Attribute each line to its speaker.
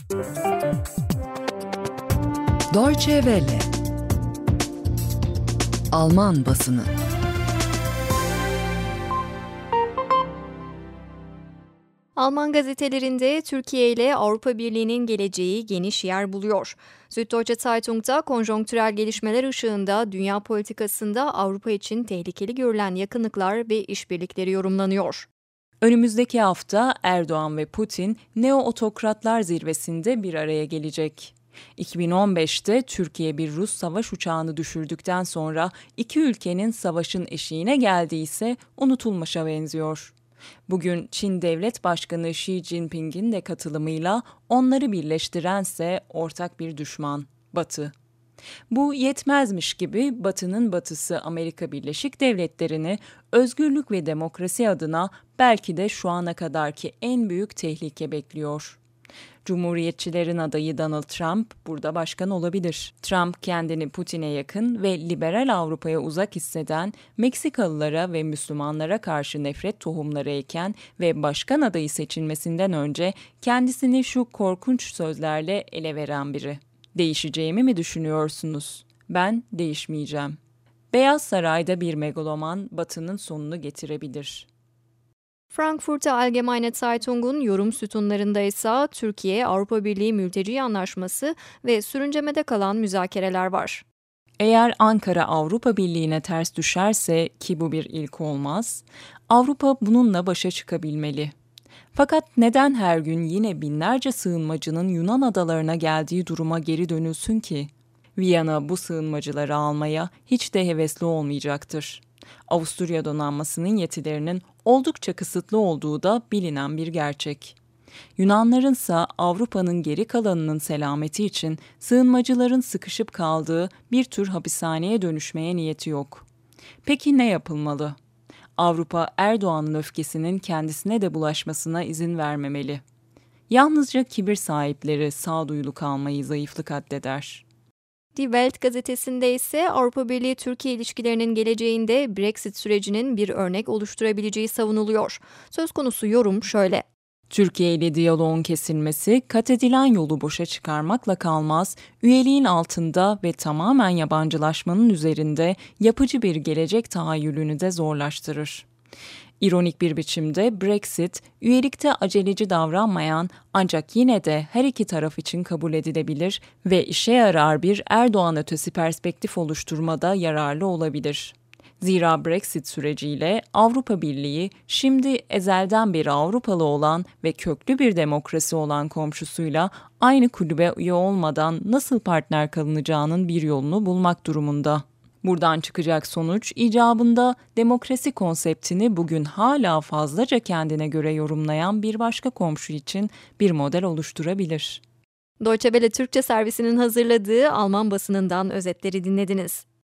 Speaker 1: Deutsche Welle. Alman basını.
Speaker 2: Alman gazetelerinde Türkiye ile Avrupa Birliği'nin geleceği geniş yer buluyor. Süddeutsche Zeitung'da konjonktürel gelişmeler ışığında dünya politikasında Avrupa için tehlikeli görülen yakınlıklar ve işbirlikleri yorumlanıyor.
Speaker 3: Önümüzdeki hafta Erdoğan ve Putin neo-otokratlar zirvesinde bir araya gelecek. 2015'te Türkiye bir Rus savaş uçağını düşürdükten sonra iki ülkenin savaşın eşiğine geldiği ise unutulmuşa benziyor. Bugün Çin Devlet Başkanı Xi Jinping'in de katılımıyla onları birleştirense ortak bir düşman, Batı. Bu yetmezmiş gibi Batı'nın batısı Amerika Birleşik Devletleri'ni özgürlük ve demokrasi adına belki de şu ana kadarki en büyük tehlike bekliyor. Cumhuriyetçilerin adayı Donald Trump burada başkan olabilir. Trump kendini Putin'e yakın ve liberal Avrupa'ya uzak hisseden, Meksikalılara ve Müslümanlara karşı nefret tohumları eken ve başkan adayı seçilmesinden önce kendisini şu korkunç sözlerle ele veren biri. Değişeceğimi mi düşünüyorsunuz? Ben değişmeyeceğim. Beyaz Saray'da bir megaloman Batı'nın sonunu getirebilir.
Speaker 2: Frankfurter Allgemeine Zeitung'un yorum sütunlarında ise Türkiye-Avrupa Birliği Mülteci Anlaşması ve sürüncemede kalan müzakereler var.
Speaker 3: Eğer Ankara Avrupa Birliği'ne ters düşerse, ki bu bir ilk olmaz, Avrupa bununla başa çıkabilmeli. Fakat neden her gün yine binlerce sığınmacının Yunan adalarına geldiği duruma geri dönülsün ki? Viyana bu sığınmacıları almaya hiç de hevesli olmayacaktır. Avusturya donanmasının yetilerinin oldukça kısıtlı olduğu da bilinen bir gerçek. Yunanlarınsa Avrupa'nın geri kalanının selameti için sığınmacıların sıkışıp kaldığı bir tür hapishaneye dönüşmeye niyeti yok. Peki ne yapılmalı? Avrupa Erdoğan'ın öfkesinin kendisine de bulaşmasına izin vermemeli. Yalnızca kibir sahipleri sağduyulu kalmayı zayıflık addeder.
Speaker 2: Die Welt gazetesinde ise Avrupa Birliği-Türkiye ilişkilerinin geleceğinde Brexit sürecinin bir örnek oluşturabileceği savunuluyor. Söz konusu yorum şöyle.
Speaker 3: Türkiye ile diyaloğun kesilmesi, kat edilen yolu boşa çıkarmakla kalmaz, üyeliğin altında ve tamamen yabancılaşmanın üzerinde yapıcı bir gelecek tahayyülünü de zorlaştırır. İronik bir biçimde Brexit, üyelikte aceleci davranmayan ancak yine de her iki taraf için kabul edilebilir ve işe yarar bir Erdoğan ötesi perspektif oluşturmada yararlı olabilir. Zira Brexit süreciyle Avrupa Birliği şimdi ezelden beri Avrupalı olan ve köklü bir demokrasi olan komşusuyla aynı kulübe üye olmadan nasıl partner kalınacağının bir yolunu bulmak durumunda. Buradan çıkacak sonuç icabında demokrasi konseptini bugün hala fazlaca kendine göre yorumlayan bir başka komşu için bir model oluşturabilir.
Speaker 2: Deutsche Welle Türkçe servisinin hazırladığı Alman basınından özetleri dinlediniz.